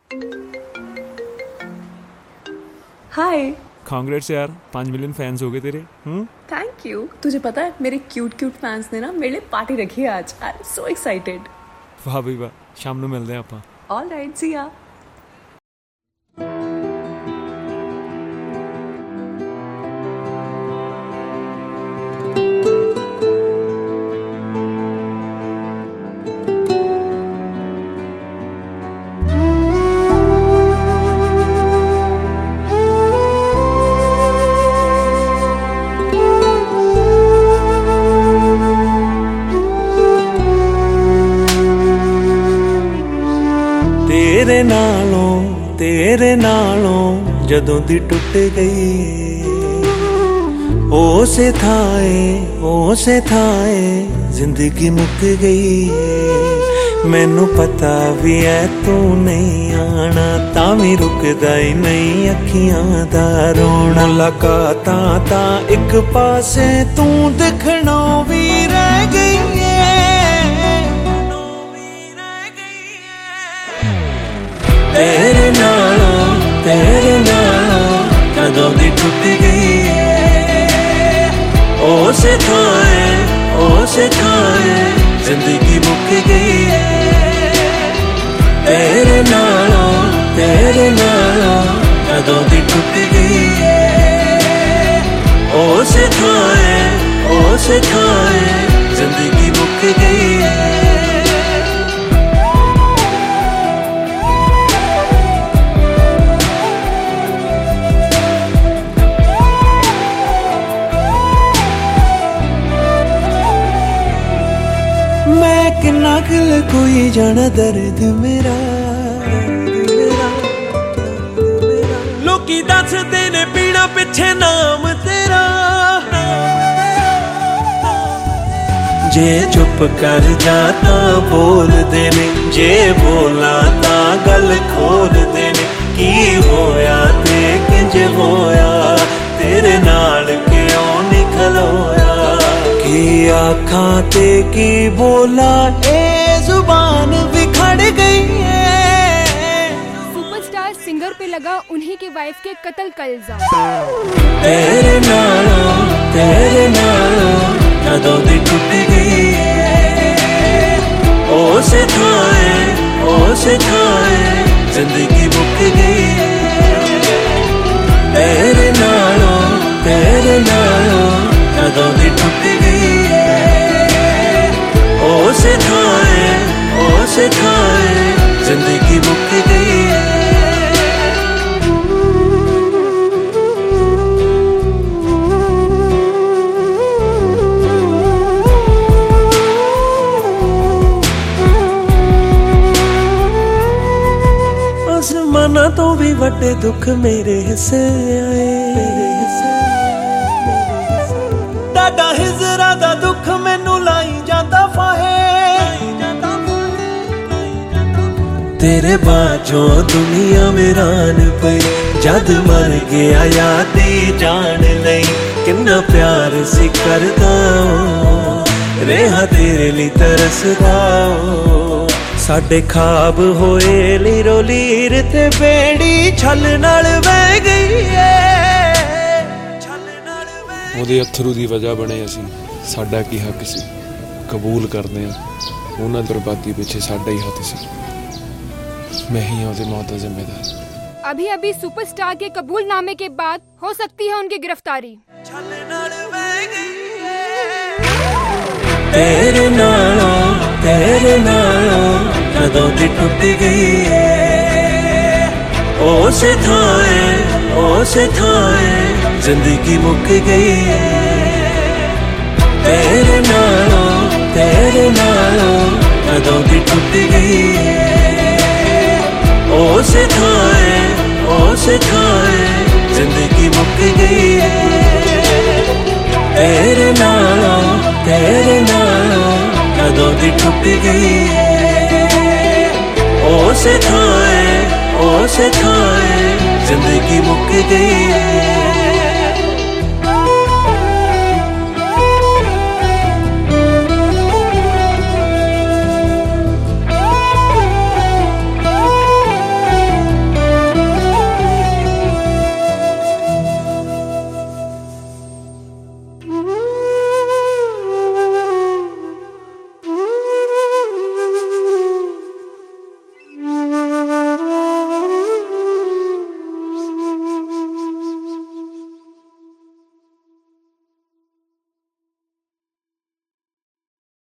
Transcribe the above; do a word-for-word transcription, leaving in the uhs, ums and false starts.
हाय। Congrats यार, पाँच million fans हो गए तेरे। Hmm thank you. तुझे पता है मेरे क्यूट क्यूट फैंस ने ना मेरे लिए पार्टी रखी है आज। I am so excited. वाह भाई वाह, शाम ਨੂੰ ਮਿਲਦੇ ਆਪਾਂ। ऑल राइट, सी या। तेरे नालों तेरे नालों जदों दी टुट गई, ओसे थाए ओसे थाए जिंदगी मुक गई। मैनू पता भी है तू नहीं आना, तावी रुकदा ही नहीं अखियां दा रोना। मुलाकातां तां इक पासे तू दिखणों भी रह गई है। तेरे नालों तेरे नालों कदों दी टुट गई, ओसे थाए ओसे थाए जिंदगी मुक गई है। तेरे नालों तेरे नालों कदों दी टुट गई है, ओसे थाए ओसे थाए जिंदगी मुक गई है। मैं किन्ना किल कोई जाना दर्द मेरा, लोकी दसदे ने पीना पिछे नाम तेरा। जे चुप कर जाता बोल देने, जे बोला ता गल खोल देने। की होया ते किंज होया, तेरे नाल क्यों निकलोया। की आँखां ते की बोला, ए जुबान बिखड़ गई है। सुपरस्टार सिंगर पे लगा उन्हीं की वाइफ के कत्ल का इल्जाम। तेरे नालों तेरे नालों कदों दी टुट गई है, ओसे थाए ओसे थाए जिंदगी मुक गई है। तेरे नालों तेरे नालों कदों दी टुट गई है, ओसे थाए ओसे थाए जिंदगी मुक गई है। आसमाना तो भी वड्डे दुख मेरे हिस्से आए। डाडा हिजरा दा दुख मैनू लाई जाता फाहे। तेरे बाजों दुनिया वीरान पई, जद मर गया यादी जान लई। किन्ना प्यार सी करदा रेहा तेरे लिए तरसदा। साडे खाब होए लीरो लीर ते बेड़ी छल नाल वह गई है। ਉਹਦੇ ਅਥਰੂ ਦੀ ਵਜ੍ਹਾ ਬਣੇ ਅਸੀਂ, ਸਾਡਾ ਕੀ ਹੱਕ ਸੀ। ਕਬੂਲ ਕਰਦੇ ਆ ਉਹਨਾਂ ਦੀ ਬਰਬਾਦੀ ਪਿੱਛੇ ਸਾਡਾ ਹੀ ਹੱਥ ਸੀ। मैं ही ਉਹਦੇ मौत का जिम्मेदार। अभी अभी सुपरस्टार के कबूलनामे के बाद हो सकती है उनकी गिरफ्तारी। तेरे नालों तेरे नालों कदों दी टुट गई है, ओसे थाए ओसे थाए जिंदगी मुक गई है। तेरे नालों तेरे नालों कदों दी टुट गई है, ओसे थाए ओसे थाए जिंदगी मुक गई है। तेरे नालों तेरे नालों कदों दी टुट गई है, ओसे थाए ओसे थाए जिंदगी मुक गई है।